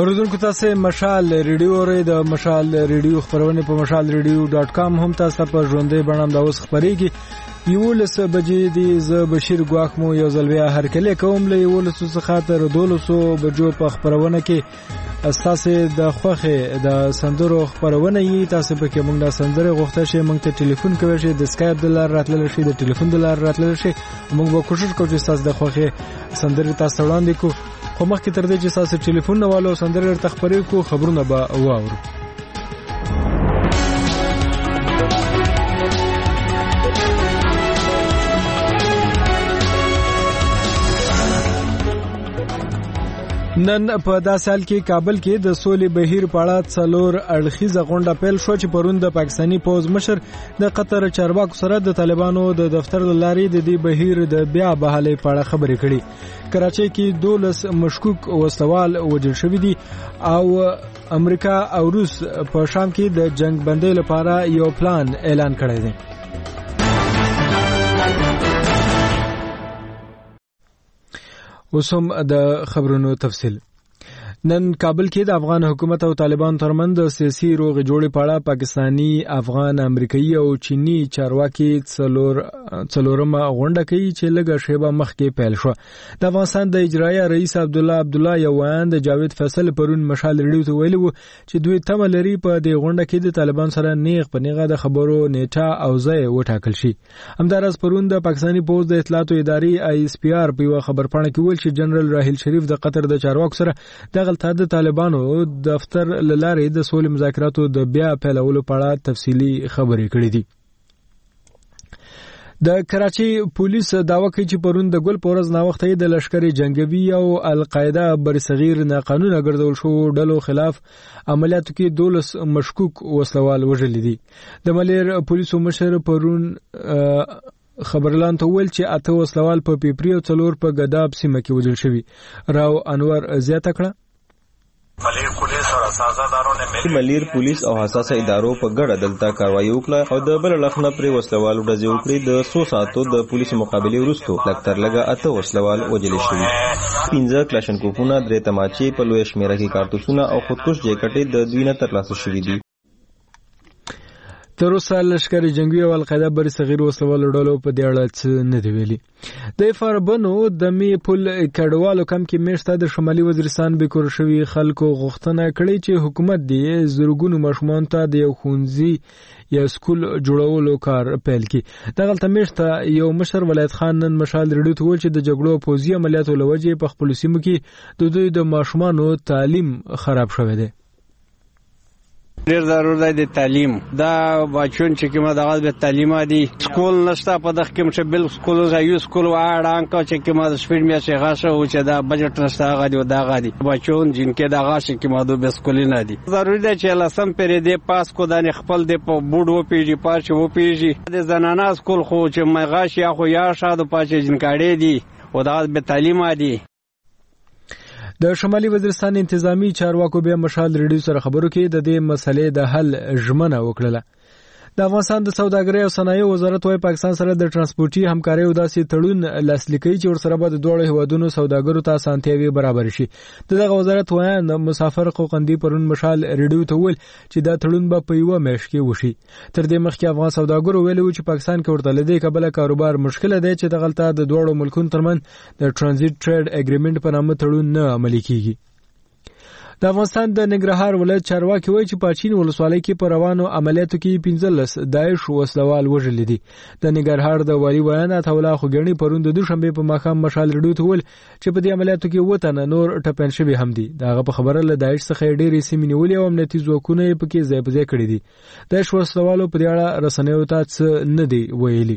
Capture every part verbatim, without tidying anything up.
اوریدونکو تاسو مشال ریډیو اورئ د مشال ریډیو خبرونه په مشال ریډیو ډاټ کام هم تاسو په ژوندۍ بڼه د اوس خبرېږي. یولس بجې دی ز بشیر ګواخ مو یو ځل بیا هر کله کوم له یولس څخه تر دولسو بجو په خبرونه کې اساسه د خوخه د سندرو خبرونه یی تاسو په کې موږ د سندره غوښته شي موږ ته ټلیفون کوي شي د سکایپ د لار راتلل شي د ټلیفون د لار راتلل شي موږ به کوشش کوو چې تاسو د خوخه سندره تاسو وړاندې کو خو مخکې تر دې چې تاسو ټلیفون نه والو سندره تخبري کو خبرونه به واورو. نن په داسې حال کې کابل کې د سولې بهیر په اړه څلور اړخیزه غونډه پیل شو چې پرون د پاکستاني پوز مشر د قطر چارواکو سره د طالبانو د دفتر لاري د دې بهیر د بیا بحالۍ په اړه خبرې کړې. کراچۍ کې دولس مشکوک وسوال وژل شوي دي او امریکا او روس په شام کې د جنگ بندۍ لپاره یو پلان اعلان کړی دی. اوسم د خبرونو تفصیل. نن کابل کې د افغان حکومت او طالبان ترمنځ د سیاسي روغ جوړې په اړه پاکستانی، افغان، امریکایي او چینی چارواکي څلور څلورمه غونډه کوي چې لږه شیبه مخکې پیل شو. د افغانستان د اجرایه رئیس عبد الله عبدالله یو ویاند جاوید فیصل پرون مشال ریډیو ته ویلي وو چې دوی تمه لري په دې غونډه کې د طالبان سره نیغ په نیغه د خبرو نیټه او ځای وټاکل شي. همداراز پرون د پاکستاني پوز د اطلاعاتو ادارې آی اس پی آر په یو خبرپاڼه کې ویل چې جنرال راحیل شریف د قطر د چارواکو سره د د طالبانو دفتر لارې د سولې مذاکراتو د بیا پیلولو په اړه تفصیلي خبرې کړې دي. د کراچۍ پولیس داوا کوي چې پرون د ګل پورز ناوخته د لشکري جنگوي او القاعده برصغیر ناقانونه ګرځول شو ډلو خلاف عملیاتو کې دولس مشکوک وسلوال وژل دي. د ملیر پولیسو مشر پرون خبرلان ته ویل چې اته وسلوال په پیپری او څلور په ګداب سیمه کې وژل شوي. راو انور زیاته کړه ملیر پولیس او حساسه ادارو نه ملیر پولیس او حساسه ادارو په ګډه دلته کاروایی وکړه او د بل لخنه پر وسلوال ډزې وکړې. د څو ساعتو د پولیسو مقابله وروسته لکتر لګه اته وسلوال وژل شوي. پنځه کلاشنکوفونه، درې تماچې، په لوی شمیره کې کارتوسونه او خودکش جیکټې د دوی نه ترلاسه شوي دي. تر اوسه لشکري جنگي او القاعده بر صغیر وسلوال ډلو په دې اړه څه نه دی ویلي. د فاربنو د می پل کډوالو کم کې میشته د شمالي وزیرستان به کور شوی خلکو غوښتنه کړې چې حکومت دې زرګونو ماشومان ته د یو ښوونځي یا سکول جوړولو کار پیل کړي. دغلته میشته یو مشر ولایت خان نن مشال ریډیو ته ویل چې د جګړو پوځي عملیاتو لوجې په خپل سیمو کې د دوی د ماشومانو تعلیم خراب شوی دی. ډیر ضرور دی د تعلیم دا بچون چې کومه دغه د تعلیم دی سکول نشته په دغه کې چې بل سکول زایو سکول واړه انکو چې کومه د سپیډ میا چې غاښه او چې دا بجټ نشته هغه دی دغه دی بچون جنکه دغه چې کومه د سکول نه دی. ضروري دی چې لسم پر دې پاس کو د خپل د په بوډ و پیږي پارچ و پیږي د زنانه سکول خو چې مغاش یا خو یا شاده پاتې جنکاړي دی او دا به تعلیم دی. د شمالي وزیرستان انتظامی چارواکو به مشال ریډیو سره خبرو کې د دې مسلې د حل ژمنه وکړه. د افغانستان د سوداګرۍ او صنایعو وزارت وايي پاکستان سره د ترانسپورتي همکارۍ او داسې تړون لاسلیک کوي چې ورسره به د دوه هیوادونو سوداګرو ته اسانتیاوي برابر شي. دغه وزارت وايي مسافر قوقندي پرون مشال ریډیو ته ویل چې دا تړون به په یو میاشت کې وشي. تر دې مخکې افغان سوداګرو ویلي چې پاکستان کې ورته لدې کبله کاروبار مشکل دی چې دغلته د دوه ملکونو ترمنځ د ترانزیت ټریډ اګریمنت په نامه تړون نه عملي کیږي. د افغانستان د ننګرهار ولایت چارواکي وایي چې پاچین ولسوالۍ کې په روانو عملیاتو کې پنځلس داعش وسلوال وژل دي. د ننګرهار د والي ویاند عطاالله خوګڼي پرون د دوشنبه په ماښام مشال ریډیو ته ویل چې په دې عملیاتو کې وطن نور ټپن شوي هم دي. دغه په خبره له داعش څخه ډېرې سیمې نیولې او امنیتي ځواکونه یې پکې ځای په ځای کړي دي. داعش وسلوالو په دې اړه رسنیو ته څه نه دي ویلي.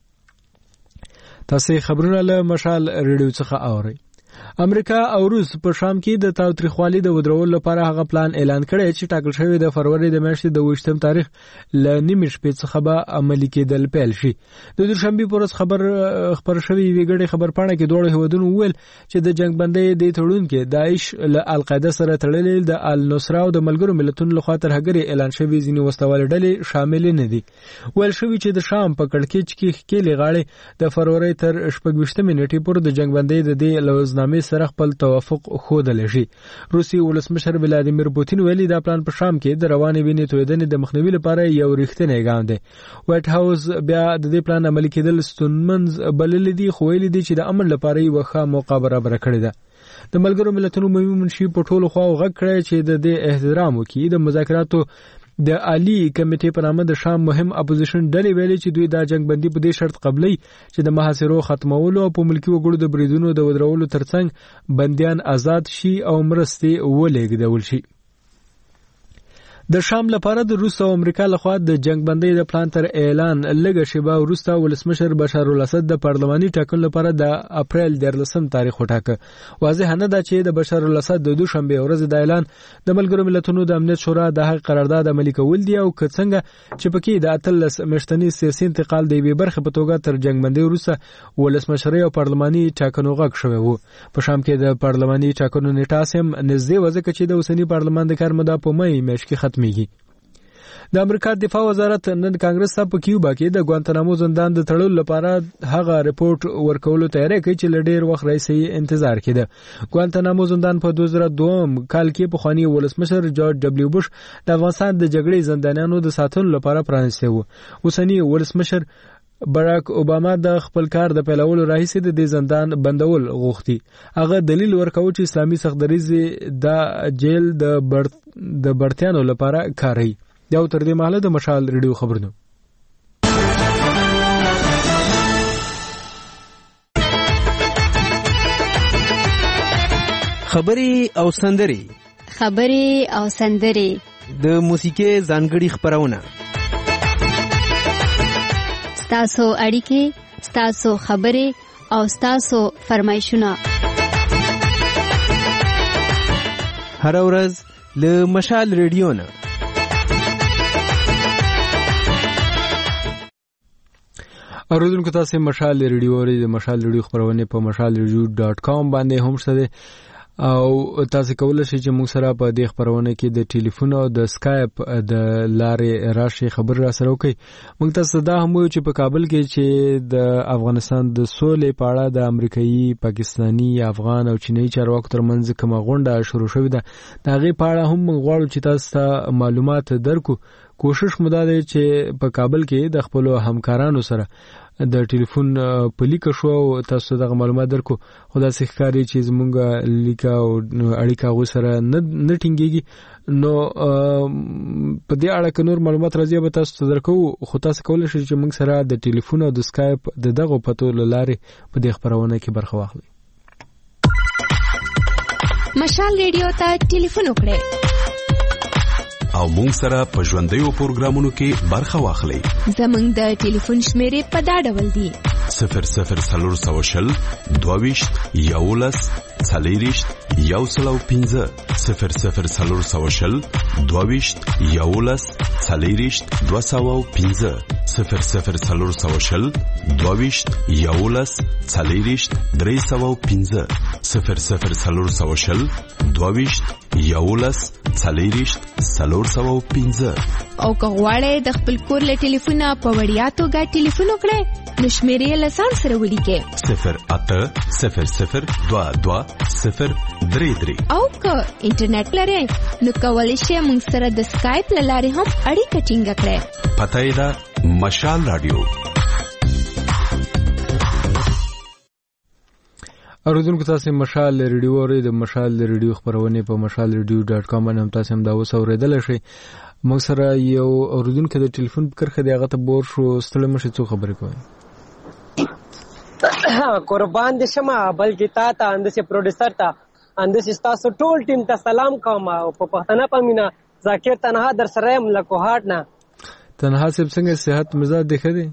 تاسو خبرونه له مشال ریډیو څخه اورئ. امریکا او روس په شام کې د تاوتریخوالي د ودرولو لپاره هغه پلان اعلان کړی چې ټاکل شوی د فروری د میاشتې د اوویشتم تاریخ له نیمې شپې څخه به عملي کېدل پیل شي. د دوشنبې په ورځ خبر خبر شوی یوې ګډې خبرپاڼه کې دواړو هیوادونو وویل چې د جنګ بندۍ د تړون کې داعش له القاعده سره تړلې د النصره او د ملګرو ملتونو لخوا تر هغه اعلان شوی ځینې وسلوال ډلې شامل نه دي. ویل شوی چې د شام په کړکېچ کې ښکېلې غاړې د فروری تر شپږ ویشتمې نیټې پورې د جنګ بندۍ د دې لوزنامې اعلامیې سره خپل توافق ښودلی شي. روسي ولسمشر ولادیمیر پوتین ویلي دا پلان په شام کې د روانې وینې تویدنې د مخنیوي لپاره یو رښتینی ګام دی. وایټ هاوس بیا د دې پلان عملي کېدل ستونمنځ بللی دي، خو ویلي دي چې د امن لپاره یوه ښه موقع برابره کړې ده. د ملګرو ملتونو عمومي منشي په ټولو خواو غږ کړی چې د دې احترام وکړي. د مذاکراتو د عالی کمیټې په نامه د شام مهم اپوزیشن ډلې ویلي چې دوی دا جنگ بندي په دې شرط قبلي چې د محاصرو ختمولو او په ملکي وګړو د بریدونو د ودرولو ترڅنګ بندیان آزاد شي او مرستې ولېږدول شي. د شام لپاره د روس او امریکا لخوا د جنگ بندۍ د پلان تر اعلان لږه شیبه وروسته ولسمشر بشار الاسد د پارلماني ټاکنو لپاره د اپریل دیارلسم تاریخ وټاکه. واضح نه ده چې د بشار الاسد د دوشنبه ورځ د اعلان د ملګرو ملتونو د امنیت شورا د هغه قرارداد عملي کول دي او که څنګه چې پکې د اتلس میاشتني سیاسي انتقال د یوې برخې په توګه تر جنگ بندۍ وروسته ولسمشرۍ او پارلماني ټاکنو غږ شوی وو. په شام کې د پارلماني ټاکنو نیټه هم نږدې وځکه چې د اوسني پارلمان د کار موده په مې میاشت کې ختميږي. د امریکا دفاع وزارت نن کانګرس ته په کیوبا کې د ګوانتنامو زندان د تړلو لپاره هغه رپورت ورکولو تیاری کوي چې لډیر وخت راځي انتظار کړي. ګوانتنامو زندان په دوه زره دوه کال کې په خواني ولسمشر جورج دبلیو بوش د افغانستان د جګړې زندانیانو د ساتلو لپاره پرانیستی وو. اوسنی ولسمشر باراک اوباما د خپل کار د پیلولو راهیسې د دې زندان بندول غوښتي. هغه دلیل ورکوي چې اسلامي سختدریزي د جیل د بر د برتیانو لپاره کاروي. دا تر دې مهاله د مشال ریډیو خبرونه. خبري او سندري خبري او سندري د موسیقي ځانګړي خبرونه. ستاسو اړیکې، ستاسو خبري او ستاسو فرمایشونه هر ورځ له مشال ریډیو نه. اوریدونکو تاسو مشال ریډیو لري، د مشال ریډیو خبرونه په مشال ریډیو ډاټ کام باندې هم شته او تاسو کولای شئ چې موږ سره په دې خبرونه کې د ټلیفون او د اسکایپ د لارې راشي خبر را سره وکړي. موږ تاسو دا هم وایو چې په کابل کې چې د افغانستان د سولې په اړه د امریکایي، پاکستانی، افغان او چینایي چارواکو ترمنځ کومه غونډه شروع شوې ده، د هغې په اړه هم موږ غواړو چې تاسو ته معلومات درکو. کوشش مو دا دی چې په کابل کې د خپل همکارانو سره د ټلیفون په لیکه شو او تاسو دغه معلومات درکو. خدا سي ښکاری چې زمونږ لیکه او اړیکه غو سره نه ټینګيږي، نو په دې اړه که نور معلومات راځي به تاسو ته درکو. خو تاسو کولای شئ چې موږ سره د ټلیفون او د اسکایپ د دغه پتو لارې په دې خبرونه کې برخه واخلئ. مشال ریډیو ته ټلیفون وکړئ او مونږ سره په ژوندیو پروګرامونو کې برخه واخلئ. زمونږ د ټلیفون شمیرې په دا ډول دي: صفر صفر څلور سوه شل دوه ویشت یولس څلېرویشت یو سل او پنځه صفر صفر څلور سوه شل دوه ویشت یولس څلېرویشت دوه سوه او پنځه صفر صفر څلور سوه شل دوه ویشت یولس څلېرویشت درې سوه او پنځه صفر صفر څلور سوه شل دوه ویشت یولس څلېرویشت څلور سوه او پنځه. او که غواړئ د خپل کور له ټلیفونه په وړیا توګه ټلیفون وکړئ نو شمیرې یې له ځان سره ولیکئ: صفر اته صفر صفر دوه دوه صفر درې درې. او که انټرنیټ لرئ نو کولی شئ موږ سره د اسکایپ له لارې هم اړیکه ټینګه کړئ. پته یې ده مشال رادیو. اوریدونکو تاسو مشال ریډیو اورئ، د مشال ریډیو خبرونه په مشال ریډیو ډاټ کام باندې هم تاسو هم دا اوس اوریدل شئ. موږ سره یو اوریدونکو د ټلیفون په کرخه دی، هغه ته بور شو ستړی مشه څو خبرې کوي. قربان دې شمه بلکې تا ته اندسه پروډوسر ته اندسه تاسو ټول ټیم ته سلام کوم او په پښتنه پمینا ذاکر تنها در سره م لکو هاټ نه تنها سب څنګه صحت مزاج دیکھه دي.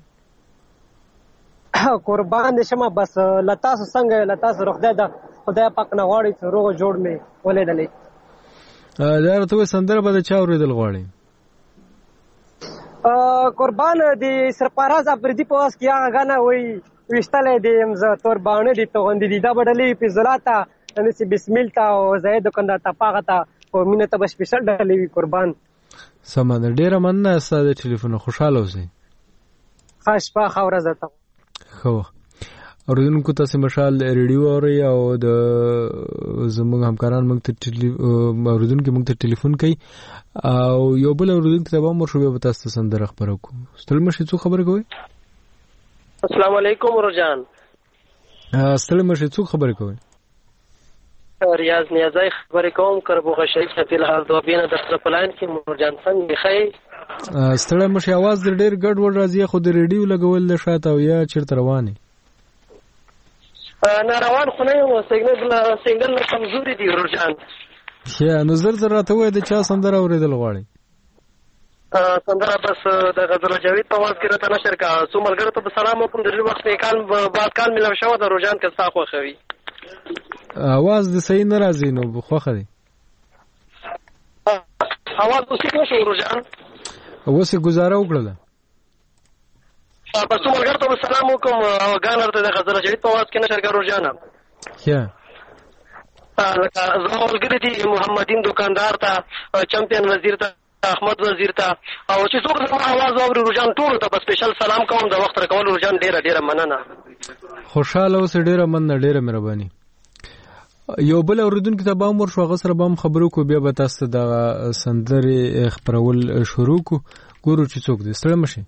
قربان دې شمه بس لتاسو څنګه لتاسو روغ ده خدای پاک نه غواړي چې روغ جوړ مې ولیدلې. دا راته سندره به چا اوریدل غواړي؟ قربان دې سرپرست افریدي په واس کې هغه غنه وای وشتلې دې مزه تور باندې دې توغندې دې دا بدلې په زلاتا انسي بسمیل تا او زید کنده تا پاغتا او مینه ته سپیشل ډلې وی قربان. سمه ډیره مننه ستاسو ټلیفون خوشاله اوسئ. خاص په خاور زته. خو اوریدونکو تاسو مشال ریډیو اوري او د زموږ همکاران موږ ته اوریدونکو موږ ته ټلیفون کوي او یو بل اوریدونکو ته به مو شو به تاسو سندره خبرو کو ستل مشه څو خبر کوي السلام علیکم ورجان ستل مشه څو خبر کوي ریاض نیازای خبر کوم کربوغه شریف ته په حال دوه بینه د پلان کې مرجان څنګه خی ستل مشه आवाज ډېر ګډ وډ راځي خو د ریډیو لګول له شاته او یا چیرته روانه ناروان خو نه یو سیګنل سیګنل کمزوري دی ورجان یا نو زر زر راته وای د چا سندره اوریدل غواړي سندره بس د غزل جاوید په واس کې راته نشر کا سو ملګرو ته سلام وکم د وخت نه کال بعد کال ملو شو د ورجان کې ساخو خوي आवाज د صحیح نه راځي نو خوخه دی आवाज اوسې نشو ورجان اوسې گزاره وکړه په څو ملګرو ته سلام وکم او غانر ته د غزل جدید په واس کې نشر کړو جانا یا زموږ دي محمدین دکاندار ته چمپیون وزیر ته احمد وزیر ته او چې څوک زما आवाज اوري رجان ټول ته سپیشل سلام کوم د وخت راکول رجان ډیره ډیره مننه خوشاله اوس ډیره مننه ډیره مهرباني یو بل اوریدونکو ته به مور شو غسر به خبرو کو بیا به تاسو د سندري خبرول شروع کو ګورو چې څوک دې ستړي مشي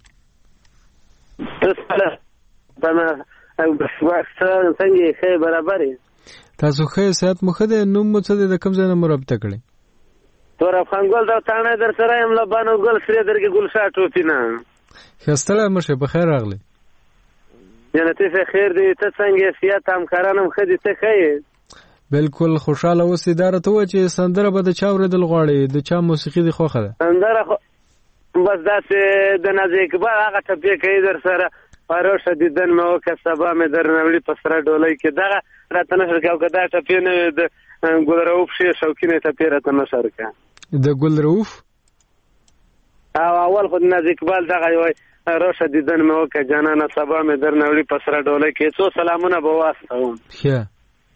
بنا او بسواکسه څنګه ښه برابرې تاسو ښه صحت مخه ده نو مو څه د کوم ځای نه مرابطه کړی تور افغان ګل دا تانه در سره یم لبانو ګل سره درګه ګل شاه ټوپینا خستله مشه په خیر راغلی یعنی ته خیر دی ته څنګه سیاست همکارانم خدي ته خې بالکل خوشاله اوسې دار ته و چې سندره به د چا اوریدل غواړي د چا موسیقي دی خوخه ده سندره بس داسې د نازي اقبال هغه ټپې کوي در سره پروشه دیدن مې وکړه سبا مې درنوړي په سره ډولۍ کې دغه راته نشر کړه که دا ټپې نه د ګلرؤف شي شوکینې ټپې راته نشر کړه د ګلرؤف او اول خو د نازي اقبال دغه وایي روشه دیدن مې وکړه جانانه سبا مې درنوړي په سره ډولۍ کې څو سلامونه به واستوم ښه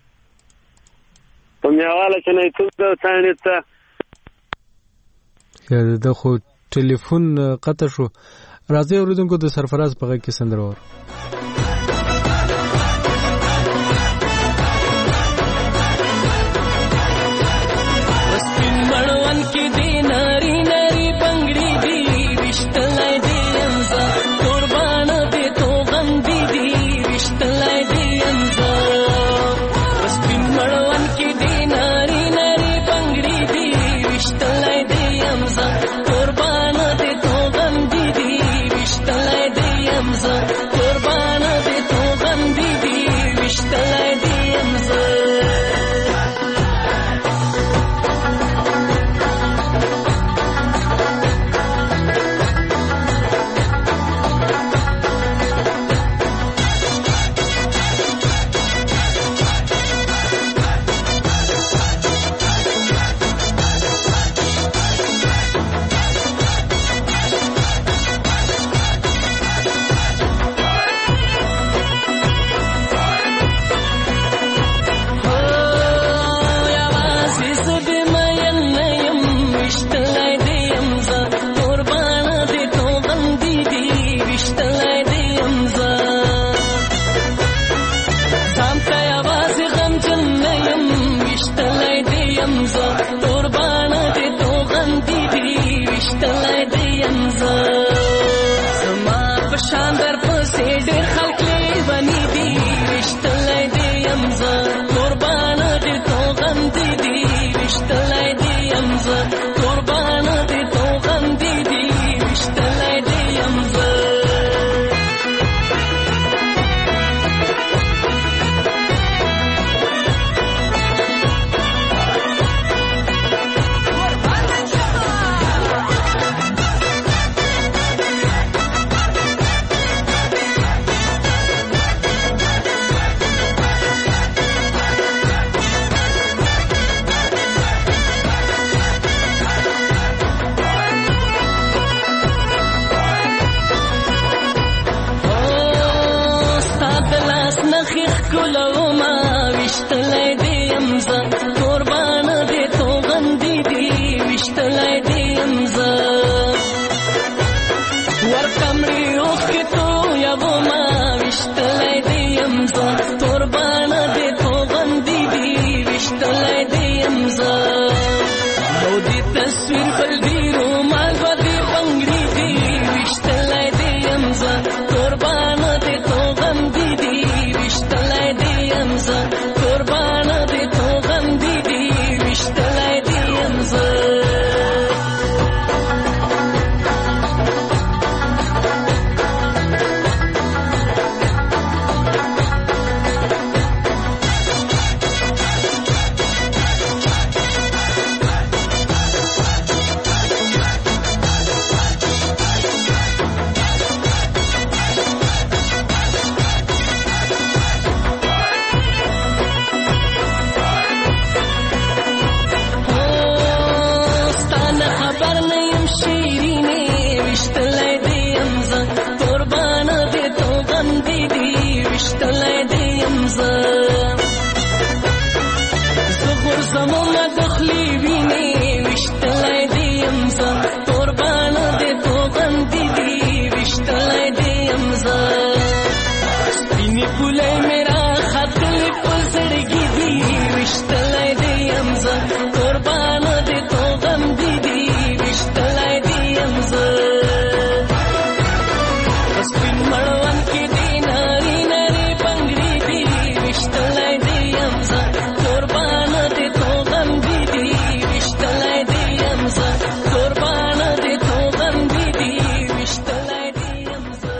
په میواله چې نه ټول د څاڼې ته ښه د خو ټلیفون قطع شو راځي اوریدونکو د سرفراز په غږ کې سندره ور وسپین مړوند کې دی ناری ناری بنگړي دی وشتلای دی انزا قربان دې تو غندې دی وشتلای دی انزا وسپین مړوند کې دی ناری ناری بنگړي دی وشتلای دی انزا قربان دې تو غندې دی وشتلای دی انزا قربان دې تو غندې دی وشتلای دی انزا ورکمړي اوس کې تو یا و ما وشتلای دی امزا ګلای میرا خپل پزړګي دی وشتلای دی امزه قربان دې تو غم دی دی وشتلای دی امزه سپین مړوان کې دی ناری ناری بنگړي دی وشتلای دی امزه قربان دې تو غم دی دی وشتلای دی امزه قربان دې تو غم دی دی وشتلای دی امزه.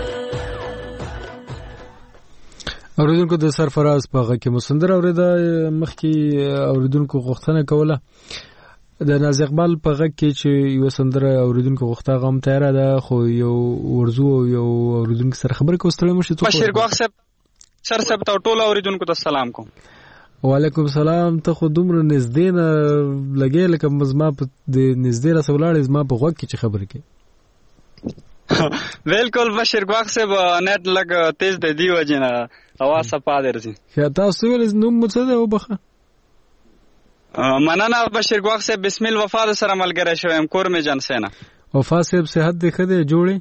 اوریدونکو د سرفراز په غږ کې مسندر اوریدا مخکې اوریدونکو غوښتنه کوله د ناز اقبال په غږ کې چې یو سندره اوریدونکو غوښته غم تیار ده خو یو ورزو یو اوریدونکو سره خبرې کوستړې مشه ته بشیر ګواخ صاحب سر صاحب ته ټول اوریدونکو ته سلام کوم. وعلیکم السلام. ته خو دومره نږدې نه لګې لکه مزما په نږدې را سولاړې زما په غوږ کې چې خبرې کوي. بالکل بشیر ګواخ صاحب نت لګ تیز د دی وجنه اواز صفا درځي. تاسو ول نوم څه ده وبخه؟ مننه بشیر ګواخ صاحب بسم الله وفا سره ملګری شوم کور می جان سینا. وفا صاحب صحت دې خده جوړي؟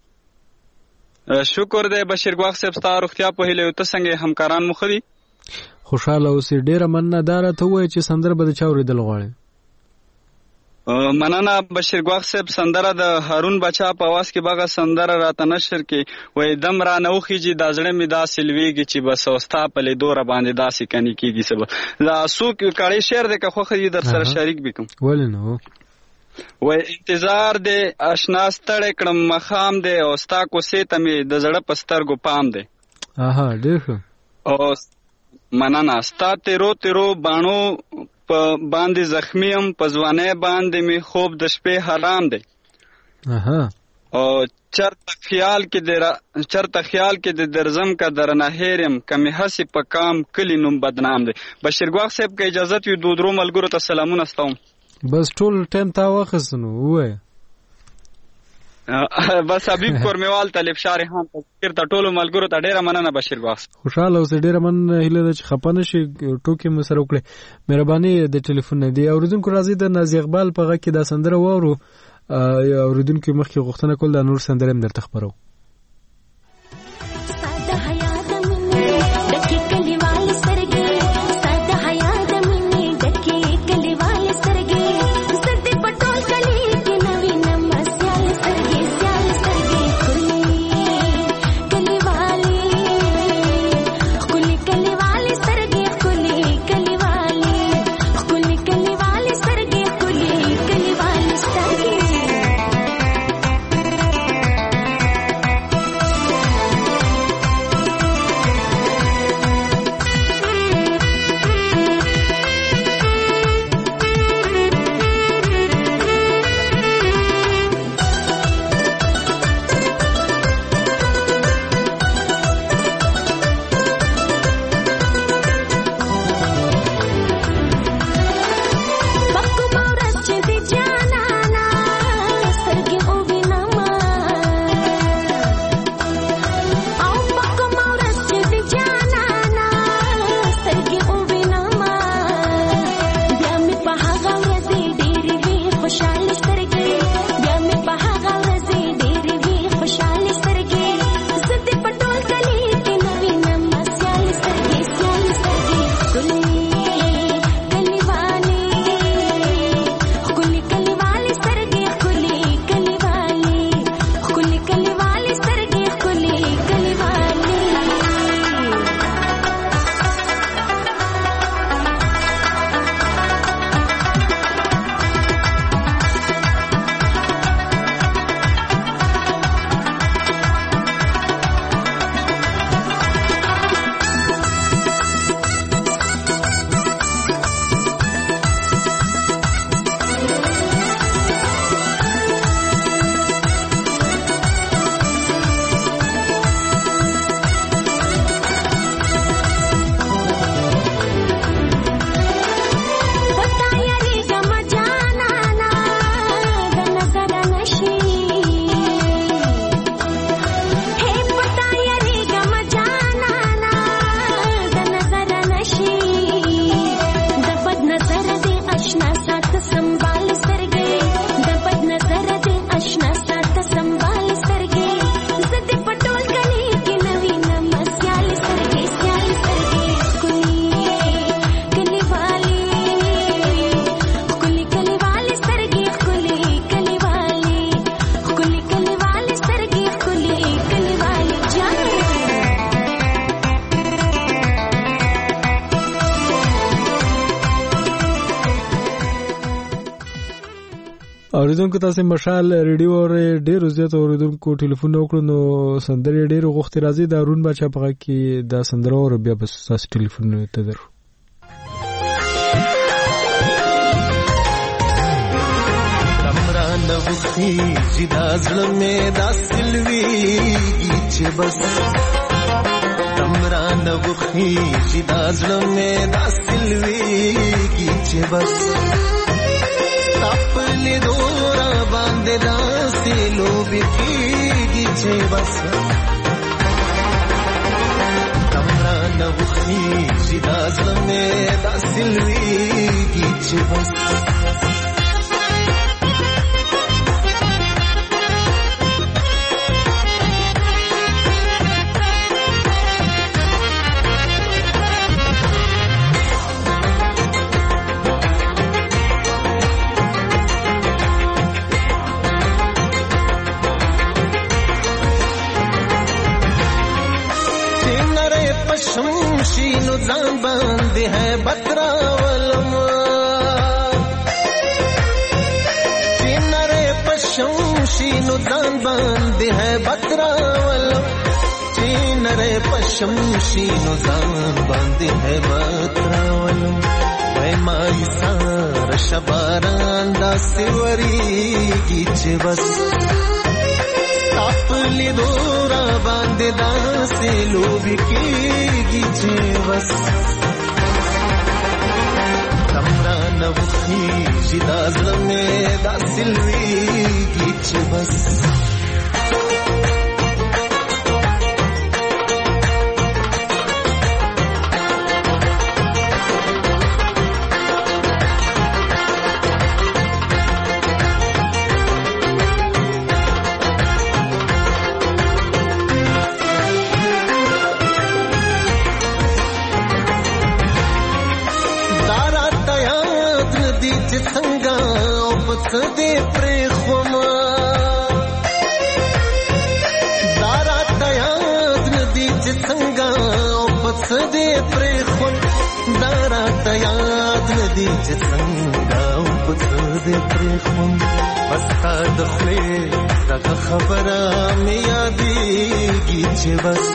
شکر دې بشیر ګواخ صاحب ستاسو روغتیا په هیله ته څنګه همکاران مخدي؟ خوشاله اوسې. ډیره مننه دار ته وای چې سندره به چاوري دل غواړي. مننه بشیر ګواخ صاحب سندره د هارون بچا په आवाज کې باغه سندره راته نشر کې وې دم را نه وخیږي د ځړې می دا سلويږي چې بس اوستا په لیدور باندې داسې کني کیږي سبا لا سوق کړي شعر د کخو خې در سره شریک بکم ولنه وې انتظار دې آشنا ستړې کړم مخام دې اوستا کو سه تمه د زړه پسترګو پام دې. اها ډېر او مننه ستا تیرو تیرو بانو په باندې زخمیم په ځوانه باندې می خوب د شپې حرام دی. اها او چرته خیال کې در چرته خیال کې د درزم کا درنه هرم کمی حسی په کام کلی نوم بدنام دی. بشیر ګواخ صاحب که اجازه یو دو درو ملګرو ته سلامونه استوم. بس ټول ټیم تا واخسنو وای بس حبیب کورمیوال طالب شارحان تذکر ته ټولو ملګرو ته ډیره مننه بشیر ګواخ. خوشاله اوسې. ډیره مننه هیله ده چې خپانه شي ټوکې مې سره وکړي. مهرباني د ټلیفون نه دی اوریدونکو راځي د ناز اقبال په غږ کې دا سندره وورو. اوریدونکو مخکې غوښتنه کول د نور سندره هم درته خبرو. اوریدونکو تاسو مشال ریډیو او ډیرو زیات اوریدونکو ټلیفون وکړو نو سندرې ډیرو غوښتي راځي د هارون بچا په کې د سندرو او بیا بس تاسو ټلیفون ته درو تمرا نوخي جدا زلمه دا سلوي چې بس تمرا نوخي جدا زلمه دا سلوي چې بس خپل دورا باندې داسې لوبي کیږي چې بس تمرا نوخي چې دا زمه داسې لويږي چې بس شمشینو ځان باندې ہے بترا ولما چینره پشمشینو ځان باندې ہے بترا ولما چینره پشمشینو ځان باندې ہے بترا ولما وای مای سار شباران دا سیوریږي چې بس خپل دورا باندې داسې لوبي کیږي چې بس تمرا نوخي چې دا زلمه داسې لويږي چې بس دې پرې خوما دارا تیاد ندی چې څنګه او پس دې پرې خوم دارا تیاد ندی چې څنګه او پس دې پرې خوم بس تا د خپل دغه خبره مې یادېږي چې بس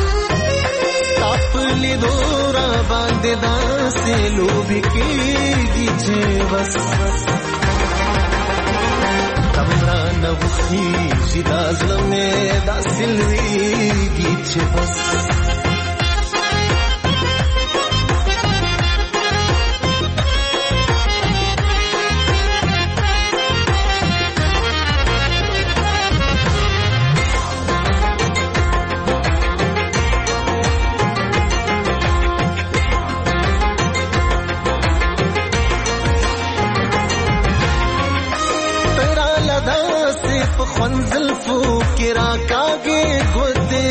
خپل دورا باندې داسې لوبي کیږي چې بس تمرا نوخي چې دا زلمه دا سلويږي چې بس زلفو کرا کاگے گوتے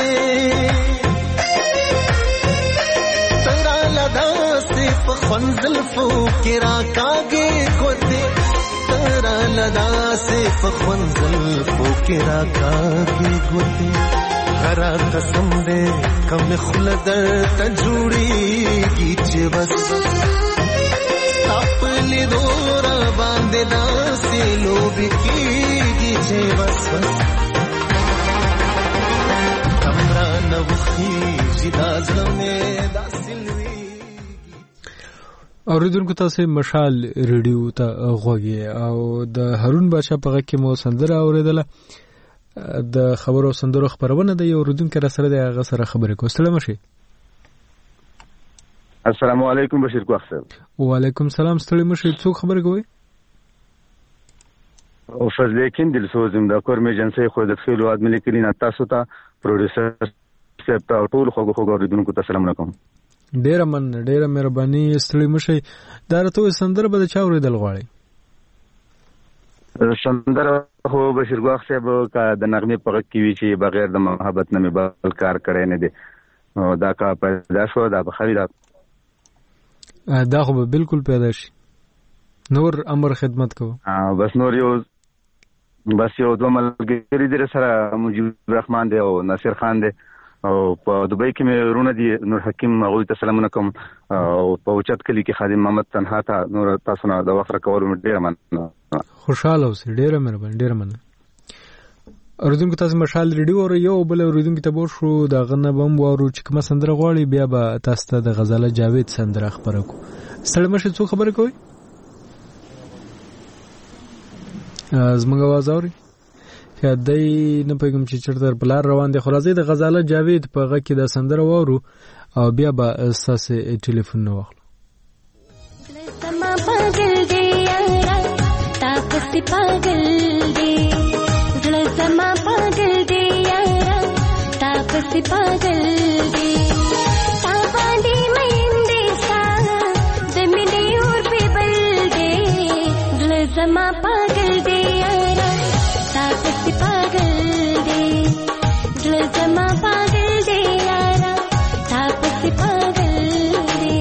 ترا لدا سے پخن زلفو کرا کاگے گوتے ترا لدا سے پخن زلفو کرا کاگے گوتے ہرا قسم دے کم خلدر تجوڑی کی چے بس خپل دورا باندې داسې لوبي کیږي چې بس تمرا نوخي چې دا زلمه داسې لويږي. اوریدونکو تاسو مشال ریډیو ته غوږی او د هارون بچا په غږ کې مو سندره اوریدله د خبرو سندرو خبرونه د یو اوریدونکو سره د هغه سره خبرې کوستله مشي. السلام علیکم بشیر کو اخسر. وعلیکم السلام ستړي مشه څوک خبر کوي؟ او فضل یقین دل سوزم د کور میجنسي خو د خپل واد ملي کلین تاسو ته پروډوسر سپټ ټول خو خو اوریدونکو ته سلام علیکم. ډیر من ډیر مهرباني ستړي مشه دا راته سندره به چا اوریدل غواړي؟ سندره خو بشیر کو اخسر کا د نغمه پغ کی وی چې بغیر د محبت نه بل کار کړی نه دي دا کا پیدا شو دا بخیرات دا خو به بالکل پیدا شي. نور امر خدمت کوو. بس نور یو بس یو دوه ملګری دي سره مجيب الرحمن دی او ناصر خان دی او په دوبۍ کې مې ورونه دي نور حکیم هغوی ته سلامونه کوم او په اوچت کلي کې خادم محمد تنها ته نور تاسو نه د وخت راکولو مې ډېره مننه. خوشحاله اوسئ. ډېره مهرباني. ډېره مننه. اوریدونکو تاسو مشال ریډیو او یو بل اوریدونکو ته به شو دغه نه به هم واورو چې کومه سندره غواړي بیا به تاسو ته د غزاله جاوید سندره خپره کړو. ستړي مه شئ. څوک خبرې کوئ؟ زموږ اواز اورئ؟ که دی نه پوهېږم چې چېرته په لار روان دی، خو راځئ د غزاله جاوید په غږ کې دا سندره واورو او بیا به ستاسې ټلیفونونه واخلو. زما پاگل دی یارا تا پسی پاگل دی تا باندی مہندی سا زمینی اور پی بل دی دل زما پاگل دی یارا تا پسی پاگل دی دل زما پاگل دی یارا تا پسی پاگل دی.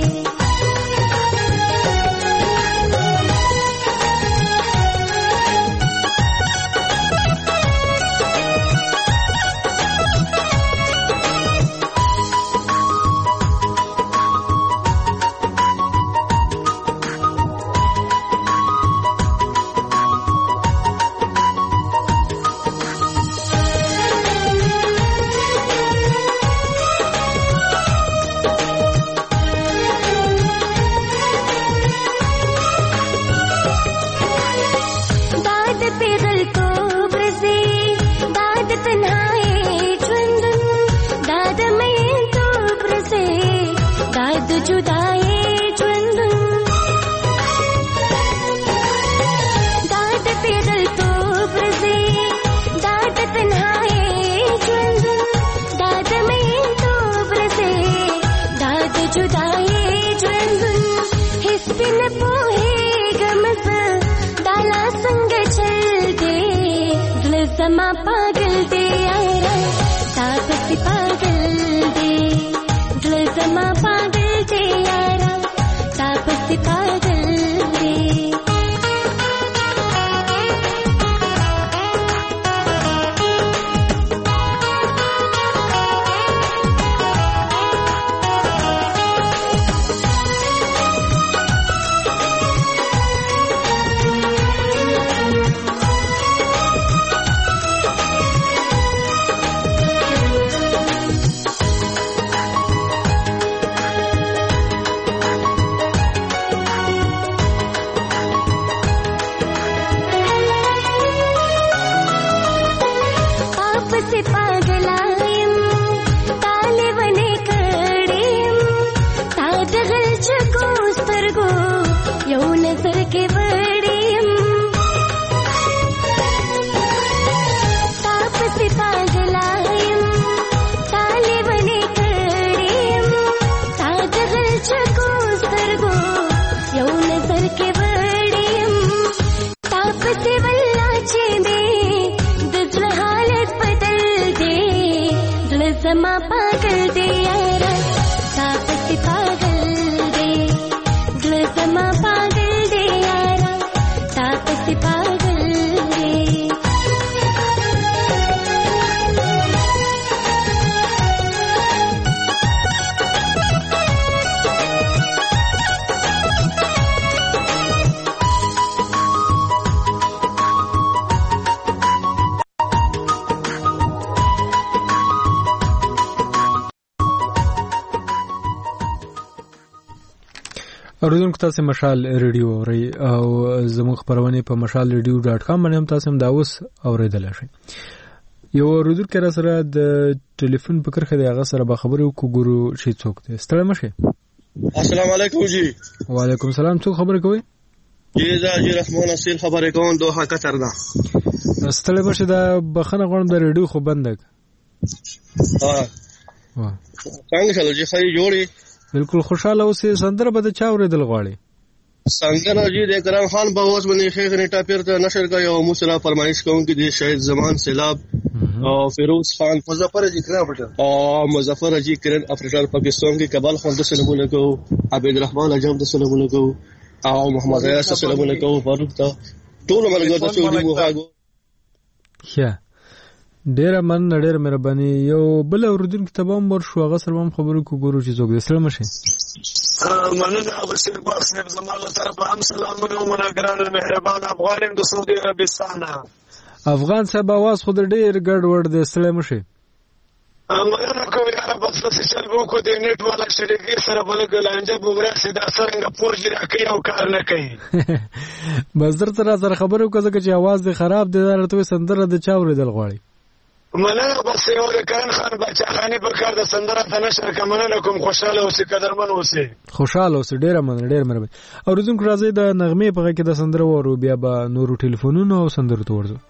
زما پاگل دی یارا تا پسی پاگل دی دل زما پاگل دی یارا تا پسی پاگل دی. زما پاگل دی یارا تا پسی پاگل دی دل زما پاگل دی یارا تا پسی پاگل دی. اوریدونکو تاسو مشال ریډیو اورئ او زموږ خبرونه په مشال ریډیو ډاټ کام باندې هم تاسو هم دا اوس اوریدلای شئ. یو اوریدونکو را سره د ټلیفون په کرخه دی هغه سره به خبرې وکړو ګورو چې څوک دی. ستړي مشه. السلام علیکم جی. وعلیکم السلام. څوک خبرې کوي؟ جی دا جی رحمان اصل خبرې کوم دوه قطر دا. ستړي مشه دا بخنه غوړم د ریډیو خو بندک. ها. وا. څنګه چلو جی خی جوړي؟ بالکل خوشاله اوسې. سندره به چا اوریدل غواړي؟ سندره جی د کرم خان بواز باندې شیخ نیټا پیر ته نشر کا یو موسلا فرمایش کوم کې د شهید زمان سیلاب او فیروز خان مظفر جی کرن اپریټر او مظفر جی کرن اپریټر پاکستان کې کبال خان د سلامونه کو عبد الرحمن اجم د سلامونه کو او محمد ریاض د سلامونه کو فاروق ته ټول ملګرو ته څو دی وغاګو. ښه ډیره مننه ډیره مهرباني. یو بل اوریدونکي ته به هم ورشو هغه سره هم خبرې کوو ګورو چې څوک دی. سلام شه. مننه بشیر باغ صاحب زما له طرفه هم سلامونه ومنه ګران مهربان افغان یم د سعودي عربستان. افغان صاحب اواز خو د ډیر ګډ وډ دی. سلام شه. مننه کوم یاره بس څه چل وکړو د نیټ والا شریکي سره بل ګلانجه بوغره سیدا څنګه پورج راکې او کار نه کوي. بس درته را سره خبرې وکړه چې اواز دی خراب دی درته سندره د چا ورېدل غواړي. مننه بس یو د کرن خان بچا خاني په کار د سندره ته نشر کمنه کوم خوشاله اوسې قدرمن اوسې خوشاله اوسې ډیره مننه ډیره مهرباني. اوریدونکو راځي د نغمې په غږ کې د سندره ورو بیا به نورو ټلیفونونو او سندرو ته ورځو.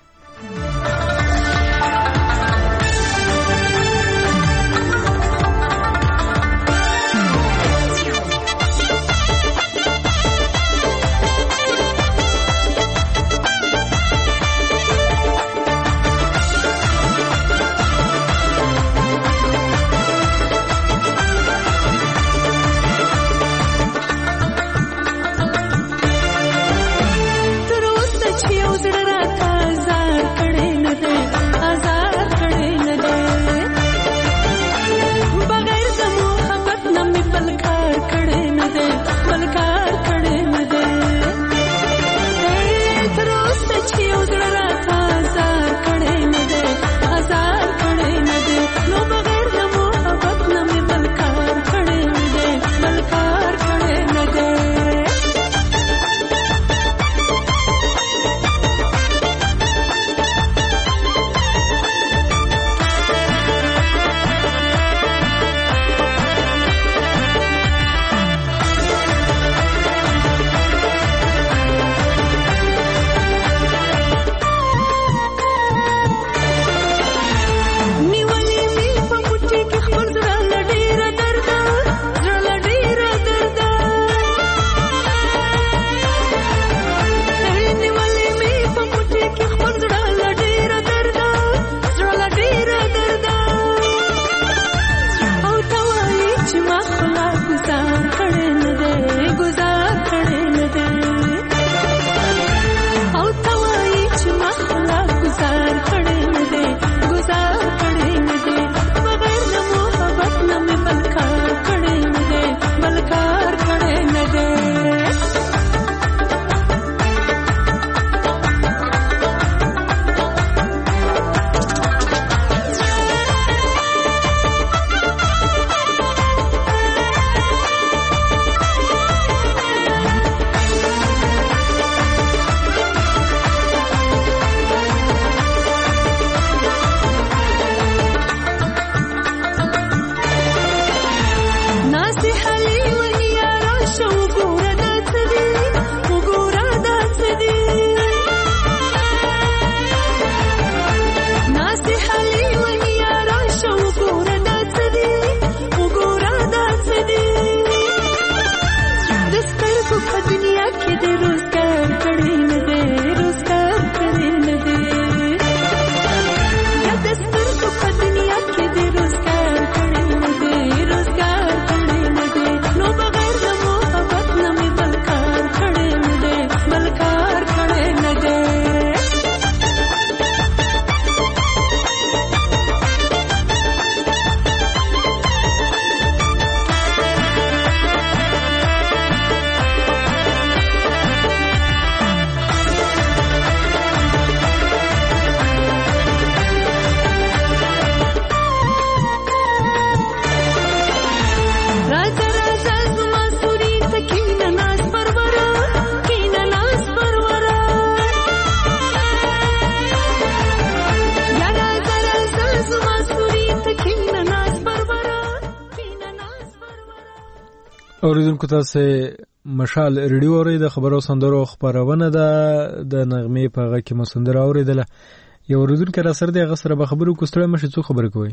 اوریدونکو تاسو مشال ریډیو اوري د خبرو سندرو خبرونه ده د نغمې په غږ کې مسندره اوریدله. یو اوریدونکو را سره د غسر به خبرو کوستره مشه څو خبرې کوي.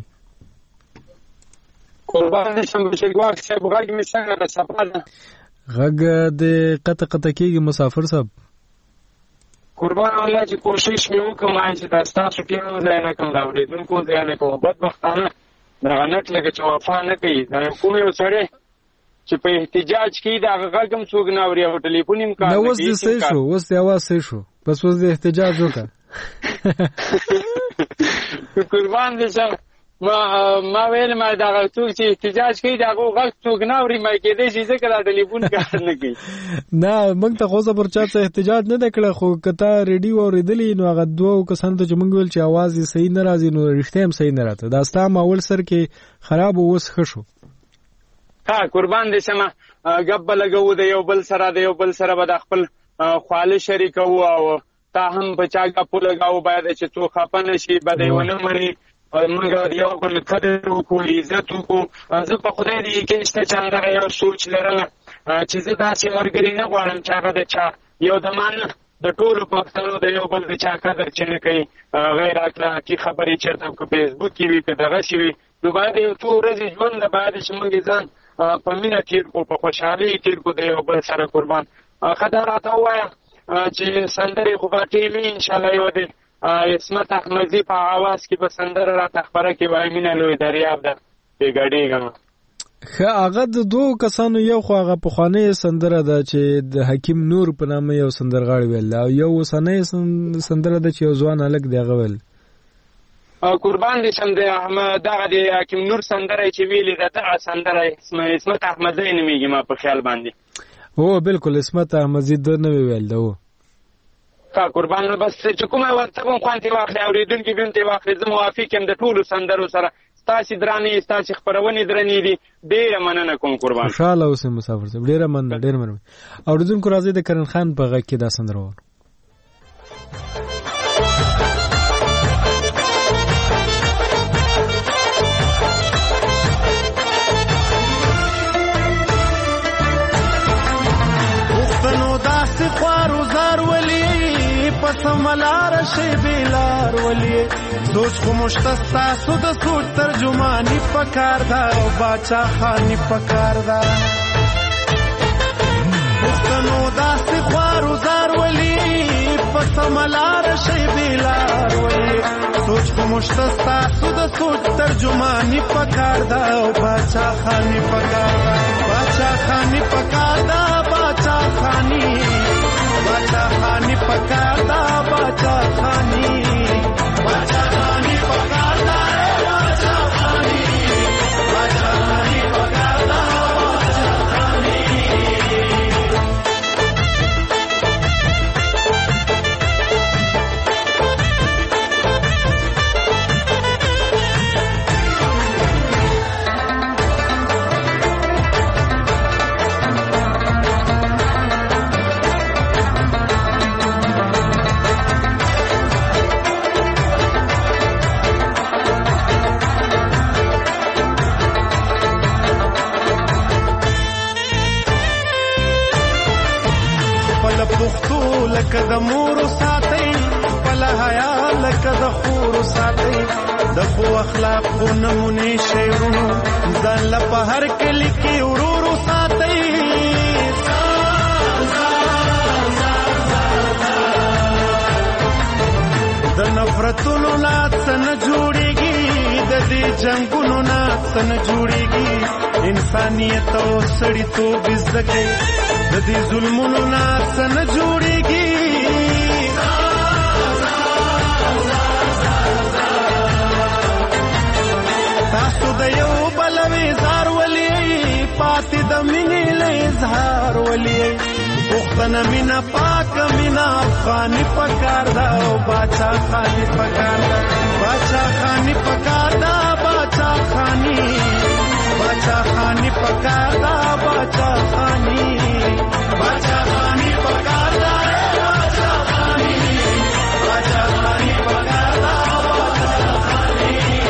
قربان شم بشګواک صاحب غږ می څنګه د صفاده غږ د قطه قطه کېږي مسافر صاحب. قربان الله چې کوشش مې وکم چې تاسو کې نو ځای نه کوم دا اوریدونکو ځای نه کوم بدبختانه دا غنټ لکه چې وفا نه کوي دا کومه وسره چې په احتجاج کې دا غږم څوک نه اوري او ټلیفون هم کار نه کوي. نو وس دې شو وس دې आवाज شو بس وس دې احتجاج وکړه قربان دې شه ما ما ویل ما دا څوک چې احتجاج کوي دا غوږ څوک نه اوري ما کېدې شي ځکه دا ټلیفون کار نه کوي. نه موږ ته خو زبر چا څه احتجاج نه کړ خو کته ریډیو اوریدلې نو هغه دوه کسان ته چې موږ ویل چې आवाज یې صحیح نه راځي نو رښتیا هم صحیح نه راته. دا ستا ماول سر کې خراب اوس خشو. ها قربان دې شمه غب لګو د یو بل سره د یو بل سره به د خپل خواله شریک وو او تا هم په چا غب لګاو باید چې څو خپنه شي بده ونه مري موږ یو بل قدر وکړو عزت وکړو. زه په خدای دې کې چې څنګه یو سوچ لرم چې زه داسې مرګري نه غواړم چې هغه د چا یو د مان د ټولو پښتنو د یو بل د چا قدر چې نه کوي غیر اخلاقي خبرې چېرته په فیسبوک کې وي که دغه شي وي نو باید یو څو ورځې ژوند د باید چې موږ ځان په مینه تېر کړو په خوشحالۍ تېر کړو د یو بل سره قربان. ښه دا راته ووایه چې سندرې خو به ټیمي انشاءالله یو دی عصمت احمدزي په آواز کې به سندره راته خپره کړي وایي مینه لوی دریاب ده بې ګډېږم. ښه هغه د دوو کسانو یو خو هغه پخوانۍ سندره ده چې د حکیم نور په نامه یو سندرغاړی ویل او یو اوسنۍ سندره ده چې یو ځوان هلک دی هغه ویل. قربان دې شم د دغه د حکیم نور سندره چې ویلې ده دغه سندره عصمت احمدزي نومېږي ما په خیال باندې. هو بالکل عصمت احمدزي ده نوی ویل ده. ښه قربان بس چې کومه ورته هم خوند ترې واخلې اورېدونکي به هم ترې واخلې زه موافق یم د ټولو سندرو سره. ستاسې درانې ستاسې خپرونې درنې دي ډېره مننه کوم قربان. خوشحاله اوسئ مسافر صاحب ډېره مننه ډېره مننه. اورېدونکو راځئ د کرن خان په غږ کې دا سندره واورو. خوارو زار ولی پس ملار شی بیلار ولی سوچ خو مشتستا سود سوچ ترجمانی پکار دا باچا خانی پکار دا پختنو داستی خوارو زار ولی پس ملار شی بیلار ولی سوچ خو مشتستا سود سوچ ترجمانی پکار دا باچا خانی پکار دا باچا خانی پکار دا باچا خانی باچا خانی پکاردا باچا خانی باچا خانی پکاردا باچا خانی باچا خانی پکاردا باچا خانی. لکه د مور ساتي خپل حیا لکه د خور ساتي د خو اخلاق خو نمونه شیرونو ځان له په هر کلی کې ورورو ساتي د نفرتونو نه څنګه جوړيږي د دې جنگونو نه څنګه جوړيږي انسانيت او سړیتوب زده د دې ظلمونو نه څنګه جوړيږي تاسو د یو بل وزار ولي پاتې د مینې له اظهار ولي پختنه مینا پاک مینا افغاني پکار دا او باچا خاني پکار دا باچا خاني پکار دا باچا خاني باچا خاني پکار دا باچا خاني باچا خاني پکار دا باچا خاني باچا خاني پکار دا باچا خاني.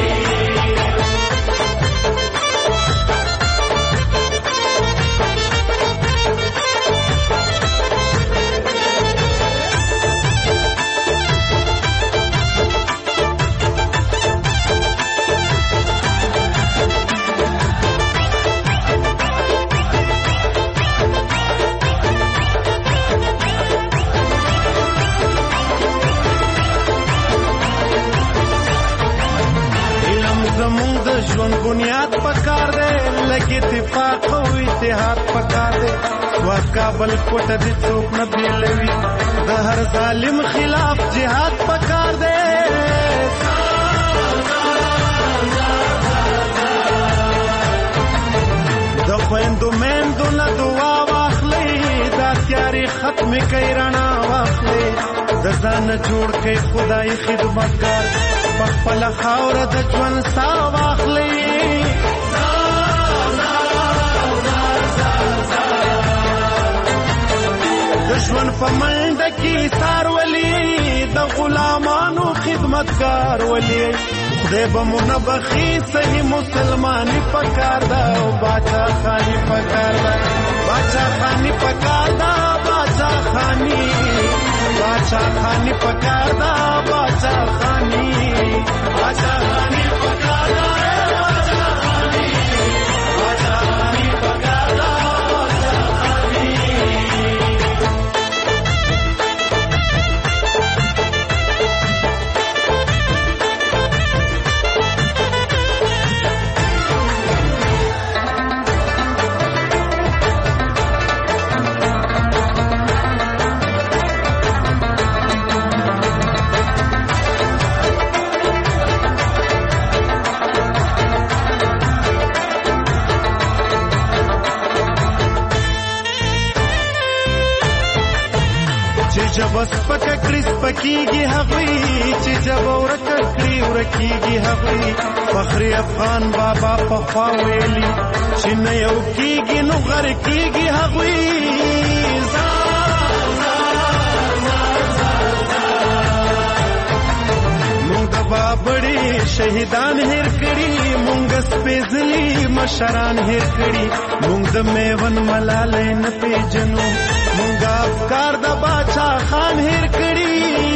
ژوند بنیاد پکار دے لگی اتفاق او اتحاد پکار دے سوا کابل کوټه دې څوک نه بیلوي د هر ظالم خلاف جهاد پکار دی د خويندو میندو نه دعا واخلئ دا تیارې ختمې کوي رڼا واخلئ د ځان جوړ کړئ خدای خدمتګار په خپله خاوره د ژوند ساه واخلئ د ژوند په منډه کې سار ولي د غلامانو خدمتګار ولي خدای به مو نه بخي صحیح مسلماني پکار ده او باچا خاني پکار ده باچا خاني پکار ده باچا خاني باچا خاني پکار ده باچا خاني باچا خاني پکار ده باچا خاني باچا خاني پکار ده باچا خاني جب سپکه کړي سپکیږي هغوی چې جب ورکه کړي ورکیږي هغوی فخر افغان بابا پخوا ویلي چې نه یو کیږي نو غر کیږي هغوی مونږ د بابړي شهیدان هیر کړي مونږ سپېڅلي مشران هیر کړي مونږ د میون ملالۍ نه پیژنو مونږ افکار د باچا خان هیر کړي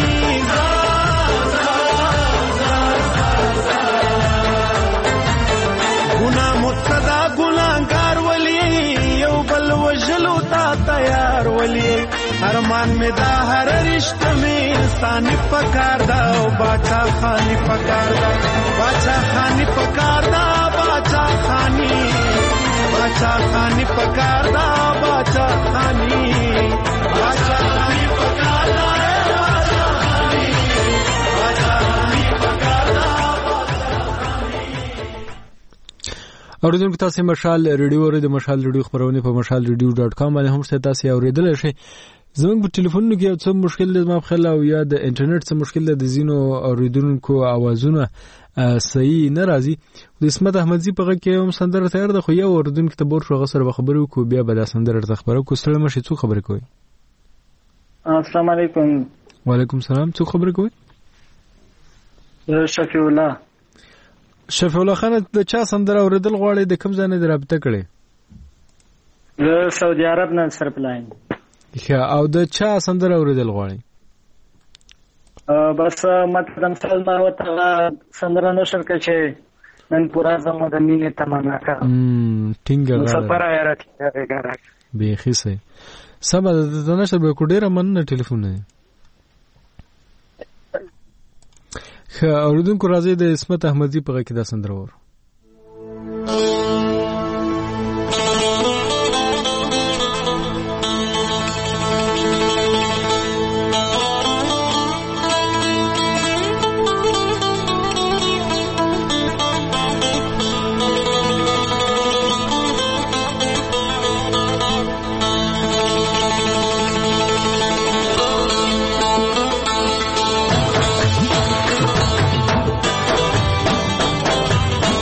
ګناه مقتدا ګناهګار ولي یو بل وژلو ته تیار ولي ارمان می دا هر رشته می انساني پکار دا او باچا خاني پکار دا باچا خاني پکار دا باچا خاني باچا خاني پکار دا باچا خاني باچا خاني پکار دا باچا خاني باچا خاني پکار دا اوریدونکو تاسو مشال ریډیو ورته مشال ریډیو خبرونه په مشال ریډیو ډاټ کام باندې هم تاسو اوریدل شئ زموږ په ټلیفونونو کې یو څه مشکل دی ما خپل او یا د انټرنیټ څخه مشکل دی د زینو اوریدونکو اوازونه صحیح نه راځي د اسمت احمدزي په کې هم سندره تیار ده خو یو اوریدونکو ته بور شو غسر به خبرو کو بیا به د سندره ته خبرو کو سلام شي څو خبرې کوي السلام علیکم وعلیکم السلام څو خبرې کوي شفیع الله شفیع الله خان د چا سندره اوریدل غواړي د کوم ځای نه رابطه کړي د سعودي عرب نه سره پلاین او د چا سندره اوریدل غواړي بس مطلب سلمہ وتعالى سندره نشر کچه نن پورا زمو د مینې تمنا کا ام ټینګه سفر آیرت به خيسه سبا د نشر به کوډیره من ټلیفون نه خ اوریدونکو راځي د اسمت احمدزي په کې دا سندره ور Thank you.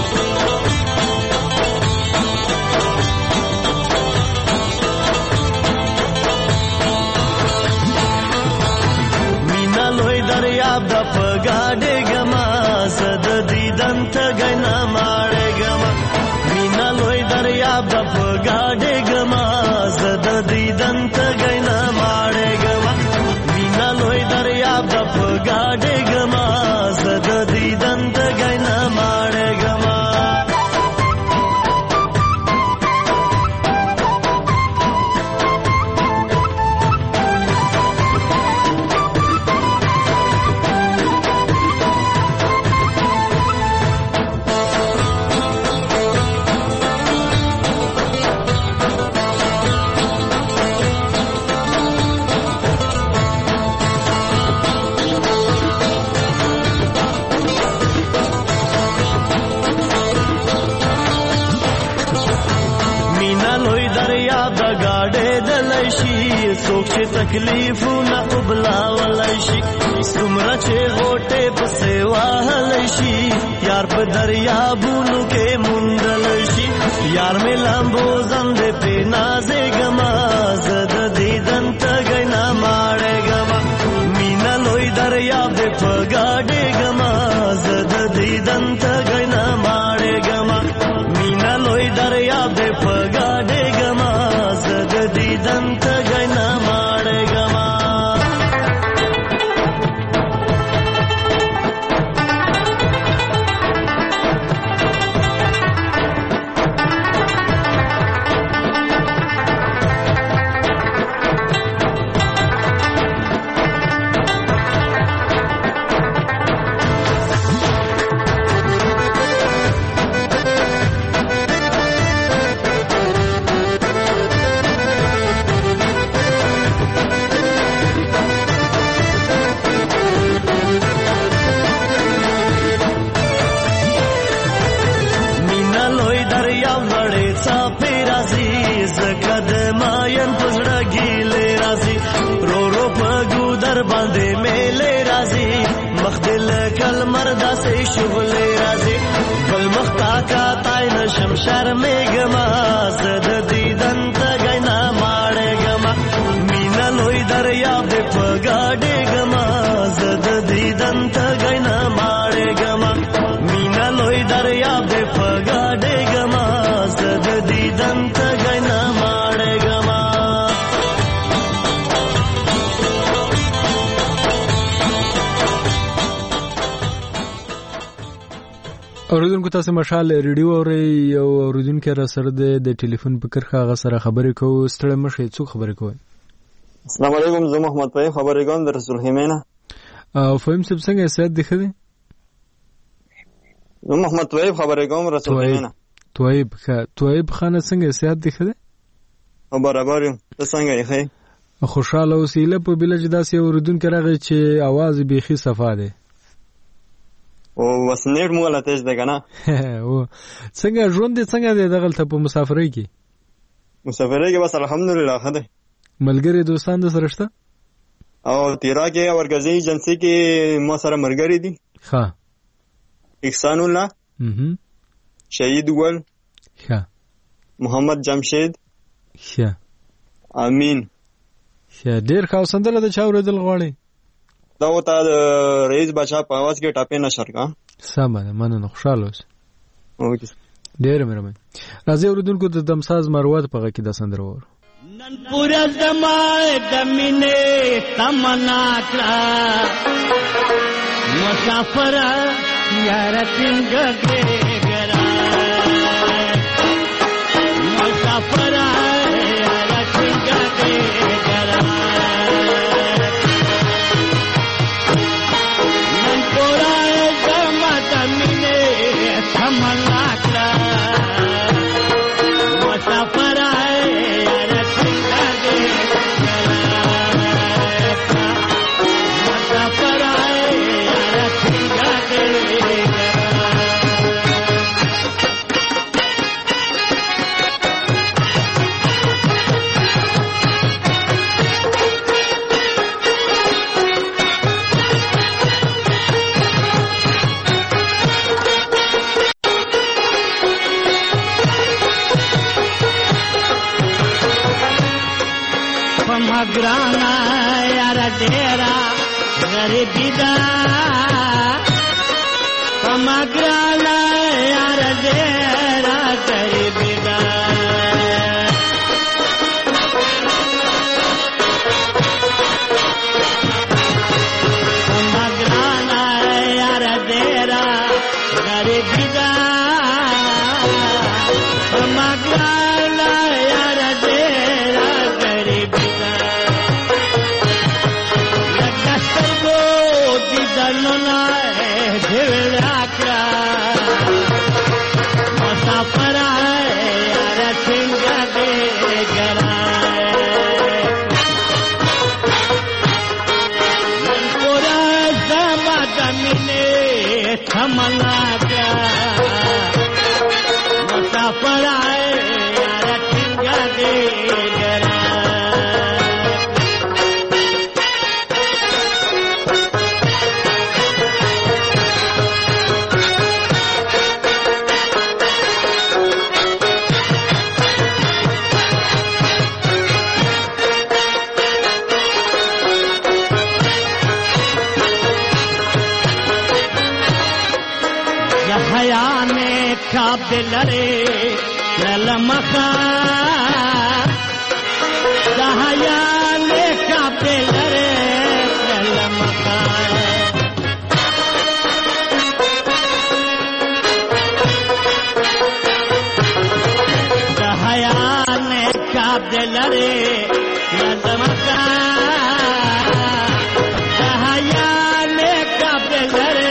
څوک چې تکلیفونه وبلاولی شي څومره چې غوټې پسې وهلی شي یار په دریابونو کې موندلی شي یار مې لامبو زندې پې نازېږمه زه د دیدن تږی نه ماړېږمه مینه لوی دریاب دې په ګاډېږمه زه د دیدن تږی نه ماړېږمه مینه لوی دریاب دې په ګاډېږمه زه د دیدن تږی نه ماړېږمه باندې میلې راځي مخ دې لکه لمر داسې شغلې راځي بل مخ تا کاتی نشم شرمېږمه زه د دیدن تږی نه ماړېږمه مینه لوی دریاب دې په ګاډېږمه زه د دیدن تږی نه ماړېږمه مینه لوی دریاب دې په ګاډېږمه زه د دیدن تږی نه ماړېږمه اوریدونکو تاسو مشال ریډیو اورئ یو اوریدونکو را سره د ټلیفون په کرخه هغه سره خبرې کوو ستړی مشه څو خبرې کوي السلام علیکم زه محمد طیب خبرې کوم د رسول خیمینه او فهم سب څنګه صحت دی خدي زه محمد طیب خبرې کوم رسول خیمینه طیب ښه طیب خان څنګه صحت دی خدي برابر یم څنګه یې خوشاله اوسېله په بلج داسې اوریدونکو راغی چې आवाज بیخي صفا دی او وسنیر مو لا تیز ده کنه او څنګه ژوند دې څنګه دی دغه ته په مسافرۍ کې مسافرۍ کې بس الحمدلله خده ملګری دوستان د سره شته او تیرا کې اورګزی ایجنسی کې مو سره مرګری دي ها احسان الله هم شهید ول ها محمد جمشید ها امین ها ډیر خاص سندره د چا ورېدل غواړي دا وته رئیس بچا په आवाज کې ټاپې نشر کا سمه مننه خوشاله اوس اوکې ډیر مهرباني راځي اوریدونکو د دمساز مروت په غږ کې د سندره ور نن پورا زمای د مینې تمنا کړه مسافر یار څنګه ګرا مسافر یار څنګه ګرا نن پورا زمای د مینې تمنا کړه مسافر graana yara dera garibi da pamagrana yara dera garibi da pamagrana yara dera garibi da pamagrana yara dera garibi da Nona dhilakra musafara yar thinga de gara pura zamadamine thamana kya musafara ne kap dilare lalamaka dahaya ne kap dilare lalamaka dahaya ne kap dilare lalamaka dahaya ne kap dilare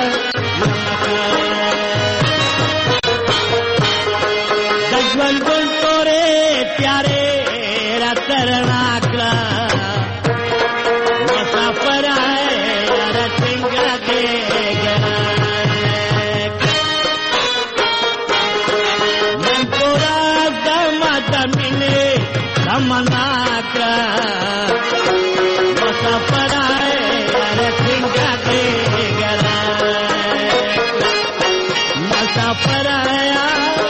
दजवल गुल तोरे प्यारे रतरनाकला मुसाफर आए रतिंगा दे मन पूरा दमा दमिने दमनाकला मुसाफर आए रतिंगा दे मुसाफर आया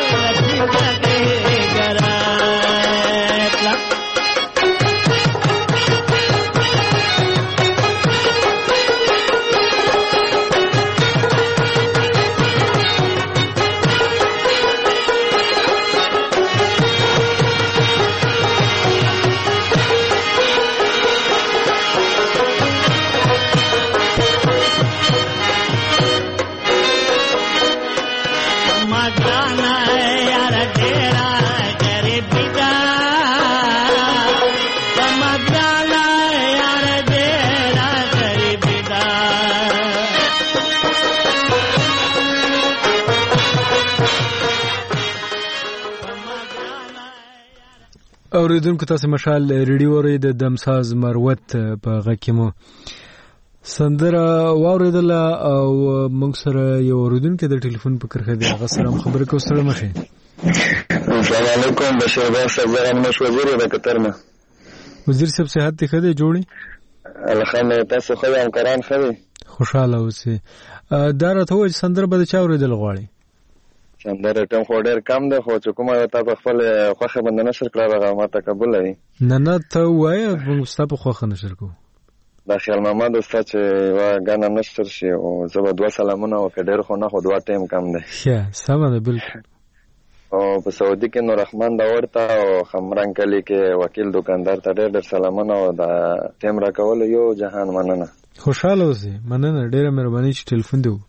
اوریدونکو تاسو مشال ریډیو اورئ د دمساز مروت په غکمو سندره واوریدله او موږ سره یو اوریدونکو د ټلیفون په کرخه دی هغه سره خبرې کوو. سلام علیکم. السلام علیکم. بشیر بخش صاحب مش وزیر د قطر نه. وزیر صاحب صحت ته خدای جوړي؟ الحمدلله. تاسو خو هم کران خدای خوشاله اوسئ. دا راته وایي سندره به چا اوریدل غواړي؟ سندره ټیم خو ډېر کم دی خو چې کومه تا په خپل خوښه باندې نشر کړه هغه ما ته قبول دی. نه نه ته وایه موږ ستا په خوښه نشر کوو. دا خیال محمد استاد چې یوه ګانا نشر شي او زه به دوه سلامونه وکړې ډېر خو نه خو دوه ټیم کم دی. ښه سمه ده بلکل. او په سعودي کې نور رحمان داور ته او خمران کلي کې وکیل دکاندار ته ډېر ډېر سلامونه او دا ټیم راکول یو جهان مننه. خوشحاله اوسئ. مننه ډېره مهرباني چې ټلیفون دی.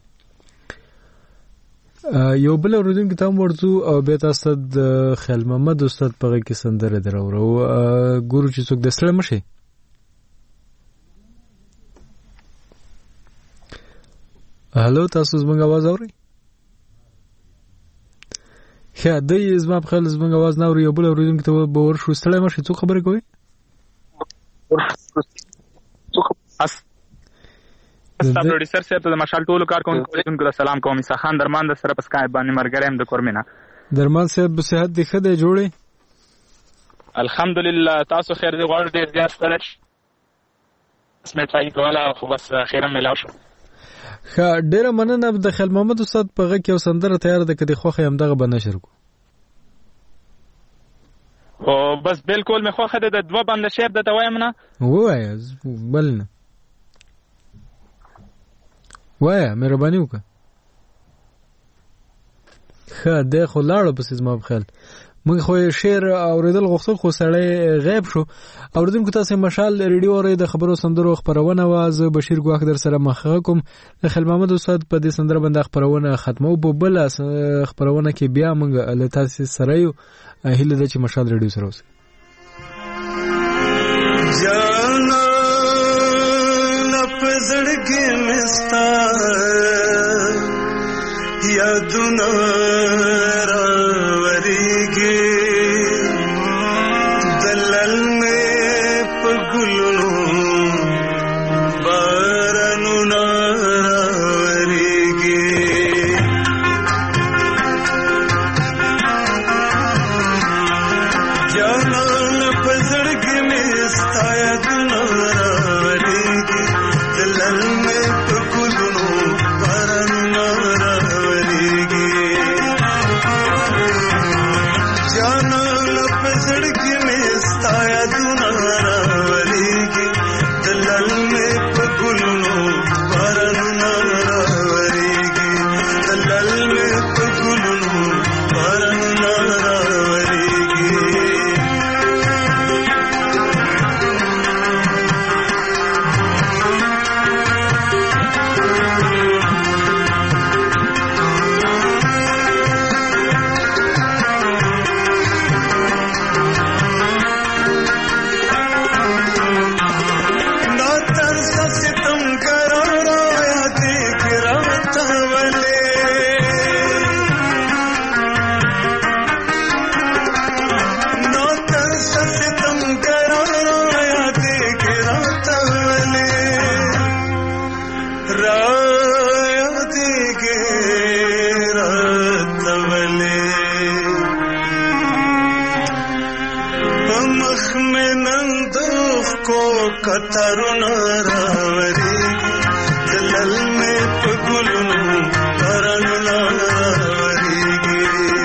یو بل اوریدونکو ته هم ورځو او بیا تاسو د خیال محمد استاد په غږ کې سندره دراوړو. ګورو چې څوک د ستړی مشي. هلو تاسو زموږ اواز اورئ؟ ښه دی زما په خیال زموږ اواز نه اوري. یو بل اوریدونکو ته به ورشو. ستړی مشي. څوک خبرې کوي؟ استاد پروډوسر صاحب ته د مشال ټولو کارکونکو ته سلام کوم. عیسی خان درمان د سره په سکایپ باندې مرګریم د کورمینا. درمان صاحب صحت دې ښه دی جوړې؟ الحمدلله. تاسو خیر دې غواړو ډېر زیات ستړی اسمه ټای کوله خو بس خیره ملاو شو. ښه ډېره مننه. د خیال محمد استاد په غږ کې یو سندره تیار ده که دې خوښه یې همدغه به نشر کړو. خو بس بلکل مې خوښه ده. د دوه بنده شعر درته وایم نه؟ ووایه بل نه وایه مهرباني وکړه. ښه دی خو لاړو پسې زما په خیال موږ خو یې شعر اورېدل غوښتل خو سړی غیب شو. اوریدونکو تاسې مشال ریډیو اورئ د خبرو سندرو خپرونه وه. زه بشیر ګواښ در سره مخه کوم. د خیال محمد استاد په دې سندره باندې خپرونه ختمو. په بله خپرونه کې بیا موږ له تاسې سره یو. هیله ده چې مشال ریډیو سره اوسئ. زړګي مستا یادونه راوريږي دلل مې په ګلونو بارانو راوريږي جانان په زړګي مستا یادونه راوريږي دلل میں پکلونو پرن راوریږي कतरुना रावरीगी दलल में पगुलनु परनुना रावरीगी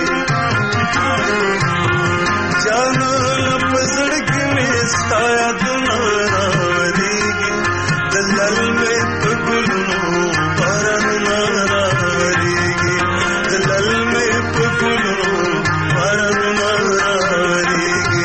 जाना पसड़क में साया दुना रावरीगी दलल में पगुलनु परनुना रावरीगी दलल में पगुलनु परनुना रावरीगी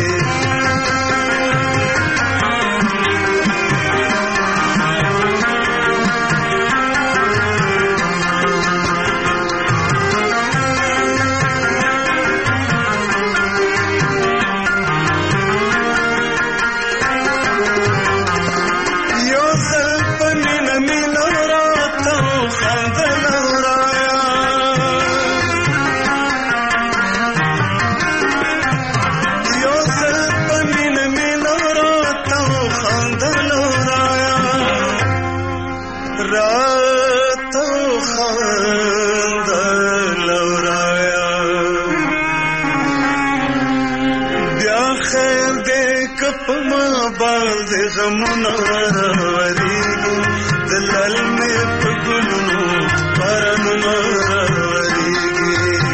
غمنا راوریگی دلال میں پگلنو پرننا راوریگی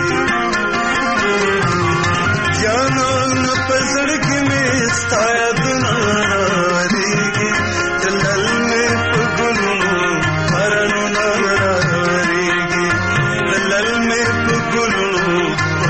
جانا پزڑکی میں ستایا دنا راوریگی دلال میں پگلنو پرننا راوریگی دلال میں پگلنو